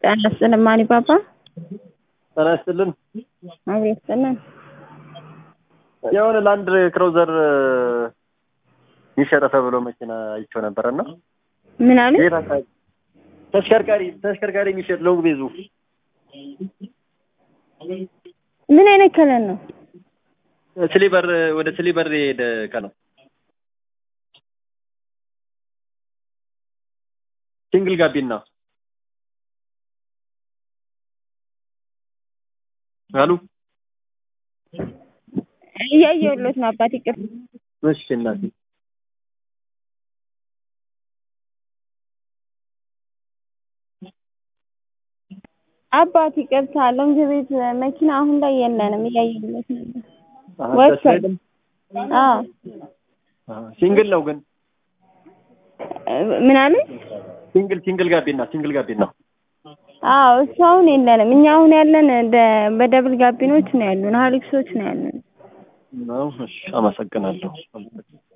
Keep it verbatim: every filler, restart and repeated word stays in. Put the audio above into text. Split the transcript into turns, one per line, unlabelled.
ጣናስልን ማኒ ባባ
ጣናስልን
አቤትልን
የሆነ ላንድ ክሩዘር ይሸጣ ተብሎ መኪና አይቼው ነበርና
ምን አለ
ተሽከርካሪ ተሽከርካሪ የሚሸጥ ሎንግ ቤዙ
ምን አይነት ከለር ነው?
ስሊቨር ወደ ስሊቨር ሄደ ከለር ሲንግል ጋቢና አሉ
ያየውለት ነው አባቴ ቅር
እሺ እናቴ
አባቴ ቅርታ ሎንግ ቤት መኪና አሁን ላይ የለንም ያየውለት ነው ወጥቷል አዎ
ሲንግል ነው ግን
ምን አለ
ሲንግል ሲንግል ጋቢና ሲንግል ጋቢና
አዎ እሷውን የለንም እኛ አሁን ያለን በደብል ጋቢኖች ነው ያሉን ሃሊክሶች ነው ያሉን
ነው እሺ አመሰግናለሁ